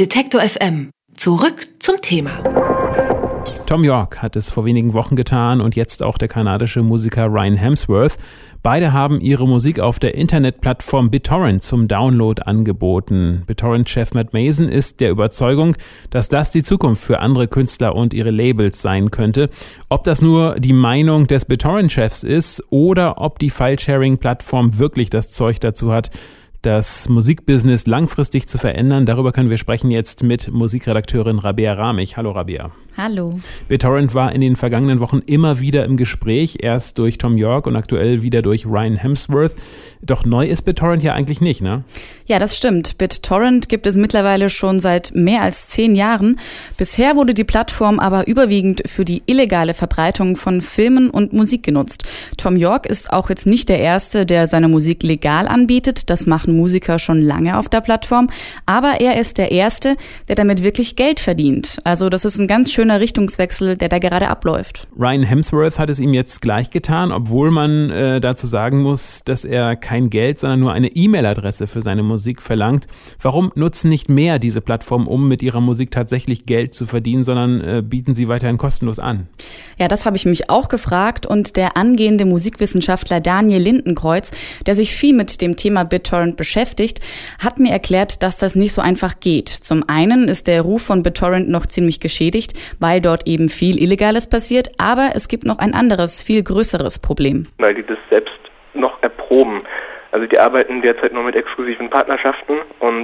Detektor FM. Zurück zum Thema. Thom Yorke hat es vor wenigen Wochen getan und jetzt auch der kanadische Musiker Ryan Hemsworth. Beide haben ihre Musik auf der Internetplattform BitTorrent zum Download angeboten. BitTorrent-Chef Matt Mason ist der Überzeugung, dass das die Zukunft für andere Künstler und ihre Labels sein könnte. Ob das nur die Meinung des BitTorrent-Chefs ist oder ob die File-Sharing-Plattform wirklich das Zeug dazu hat, das Musikbusiness langfristig zu verändern. Darüber können wir sprechen jetzt mit Musikredakteurin Rabea Ramich. Hallo Rabea. Hallo. BitTorrent war in den vergangenen Wochen immer wieder im Gespräch, erst durch Thom Yorke und aktuell wieder durch Ryan Hemsworth. Doch neu ist BitTorrent ja eigentlich nicht, ne? Ja, das stimmt. BitTorrent gibt es mittlerweile schon seit mehr als 10 Jahren. Bisher wurde die Plattform aber überwiegend für die illegale Verbreitung von Filmen und Musik genutzt. Thom Yorke ist auch jetzt nicht der Erste, der seine Musik legal anbietet. Das machen Musiker schon lange auf der Plattform. Aber er ist der Erste, der damit wirklich Geld verdient. Also das ist ein ganz schöner Richtungswechsel, der da gerade abläuft. Ryan Hemsworth hat es ihm jetzt gleich getan, obwohl man dazu sagen muss, dass er kein Geld, sondern nur eine E-Mail-Adresse für seine Musik verlangt. Warum nutzen nicht mehr diese Plattformen, um mit ihrer Musik tatsächlich Geld zu verdienen, sondern bieten sie weiterhin kostenlos an? Ja, das habe ich mich auch gefragt und der angehende Musikwissenschaftler Daniel Lindenkreuz, der sich viel mit dem Thema BitTorrent beschäftigt, hat mir erklärt, dass das nicht so einfach geht. Zum einen ist der Ruf von BitTorrent noch ziemlich geschädigt, weil dort eben viel Illegales passiert, aber es gibt noch ein anderes, viel größeres Problem. Weil die das selbst noch erproben. Also die arbeiten derzeit nur mit exklusiven Partnerschaften und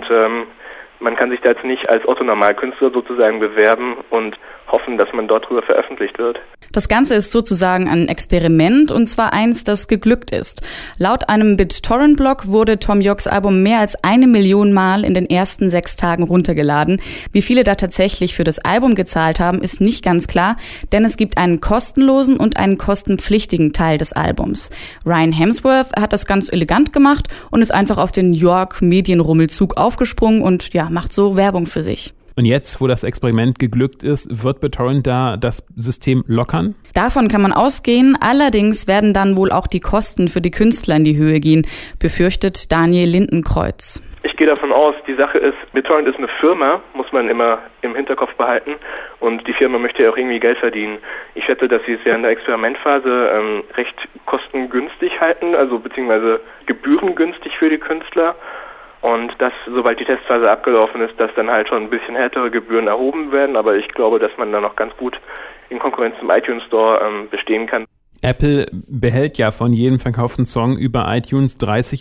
man kann sich da jetzt nicht als Otto-Normalkünstler sozusagen bewerben und hoffen, dass man dort drüber veröffentlicht wird. Das Ganze ist sozusagen ein Experiment und zwar eins, das geglückt ist. Laut einem BitTorrent-Blog wurde Thom Yorkes Album mehr als 1 Million Mal in den ersten 6 Tagen runtergeladen. Wie viele da tatsächlich für das Album gezahlt haben, ist nicht ganz klar, denn es gibt einen kostenlosen und einen kostenpflichtigen Teil des Albums. Ryan Hemsworth hat das ganz elegant gemacht und ist einfach auf den Yorke-Medienrummelzug aufgesprungen und ja, macht so Werbung für sich. Und jetzt, wo das Experiment geglückt ist, wird BitTorrent da das System lockern? Davon kann man ausgehen. Allerdings werden dann wohl auch die Kosten für die Künstler in die Höhe gehen, befürchtet Daniel Lindenkreuz. Ich gehe davon aus, die Sache ist, BitTorrent ist eine Firma, muss man immer im Hinterkopf behalten. Und die Firma möchte ja auch irgendwie Geld verdienen. Ich schätze, dass sie es während der Experimentphase recht kostengünstig halten, also beziehungsweise gebührengünstig für die Künstler. Und dass, sobald die Testphase abgelaufen ist, dass dann halt schon ein bisschen härtere Gebühren erhoben werden. Aber ich glaube, dass man da noch ganz gut in Konkurrenz zum iTunes Store bestehen kann. Apple behält ja von jedem verkauften Song über iTunes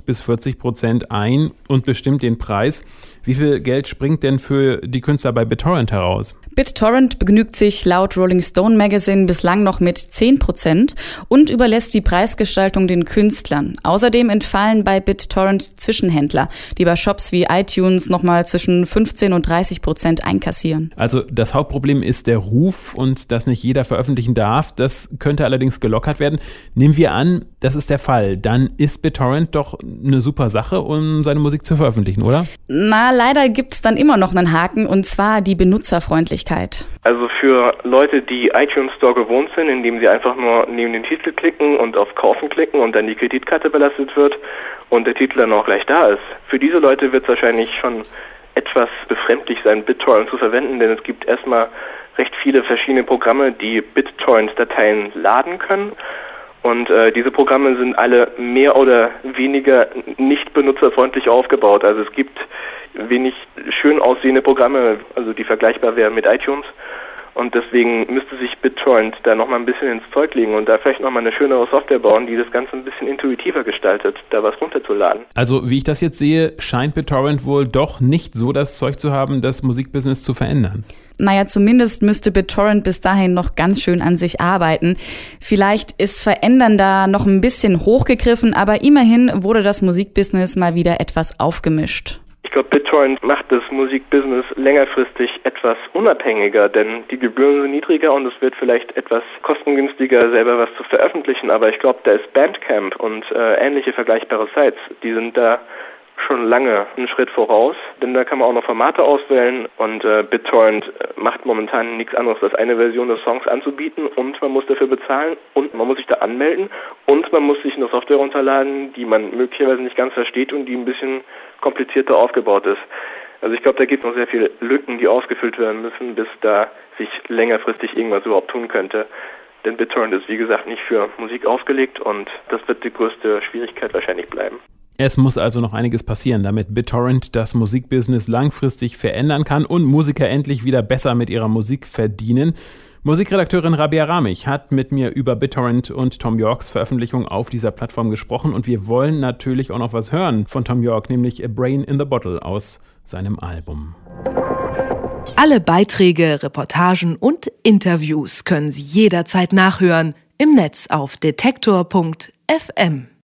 30-40% ein und bestimmt den Preis. Wie viel Geld springt denn für die Künstler bei BitTorrent heraus? BitTorrent begnügt sich laut Rolling Stone Magazine bislang noch mit 10% und überlässt die Preisgestaltung den Künstlern. Außerdem entfallen bei BitTorrent Zwischenhändler, die bei Shops wie iTunes nochmal zwischen 15% und 30% einkassieren. Also das Hauptproblem ist der Ruf und dass nicht jeder veröffentlichen darf. Das könnte allerdings gelockert werden. Nehmen wir an, das ist der Fall. Dann ist BitTorrent doch eine super Sache, um seine Musik zu veröffentlichen, oder? Na, leider gibt es dann immer noch einen Haken, und zwar die Benutzerfreundlichkeit. Also für Leute, die iTunes Store gewohnt sind, indem sie einfach nur neben den Titel klicken und auf Kaufen klicken und dann die Kreditkarte belastet wird und der Titel dann auch gleich da ist, für diese Leute wird es wahrscheinlich schon etwas befremdlich sein, BitTorrent zu verwenden, denn es gibt erstmal recht viele verschiedene Programme, die BitTorrent-Dateien laden können. Und diese Programme sind alle mehr oder weniger nicht benutzerfreundlich aufgebaut. Also es gibt wenig schön aussehende Programme, also die vergleichbar wären mit iTunes. Und deswegen müsste sich BitTorrent da nochmal ein bisschen ins Zeug legen und da vielleicht nochmal eine schönere Software bauen, die das Ganze ein bisschen intuitiver gestaltet, da was runterzuladen. Also wie ich das jetzt sehe, scheint BitTorrent wohl doch nicht so das Zeug zu haben, das Musikbusiness zu verändern. Naja, zumindest müsste BitTorrent bis dahin noch ganz schön an sich arbeiten. Vielleicht ist Verändern da noch ein bisschen hochgegriffen, aber immerhin wurde das Musikbusiness mal wieder etwas aufgemischt. Ich glaube, BitTorrent macht das Musikbusiness längerfristig etwas unabhängiger, denn die Gebühren sind niedriger und es wird vielleicht etwas kostengünstiger, selber was zu veröffentlichen. Aber ich glaube, da ist Bandcamp und ähnliche vergleichbare Sites, die sind da schon lange einen Schritt voraus, denn da kann man auch noch Formate auswählen und BitTorrent macht momentan nichts anderes, als eine Version des Songs anzubieten und man muss dafür bezahlen und man muss sich da anmelden und man muss sich eine Software runterladen, die man möglicherweise nicht ganz versteht und die ein bisschen komplizierter aufgebaut ist. Also ich glaube, da gibt es noch sehr viele Lücken, die ausgefüllt werden müssen, bis da sich längerfristig irgendwas überhaupt tun könnte. Denn BitTorrent ist, wie gesagt, nicht für Musik ausgelegt und das wird die größte Schwierigkeit wahrscheinlich bleiben. Es muss also noch einiges passieren, damit BitTorrent das Musikbusiness langfristig verändern kann und Musiker endlich wieder besser mit ihrer Musik verdienen. Musikredakteurin Rabea Ramich hat mit mir über BitTorrent und Thom Yorkes Veröffentlichung auf dieser Plattform gesprochen und wir wollen natürlich auch noch was hören von Thom Yorke, nämlich A Brain in the Bottle aus seinem Album. Alle Beiträge, Reportagen und Interviews können Sie jederzeit nachhören im Netz auf detektor.fm.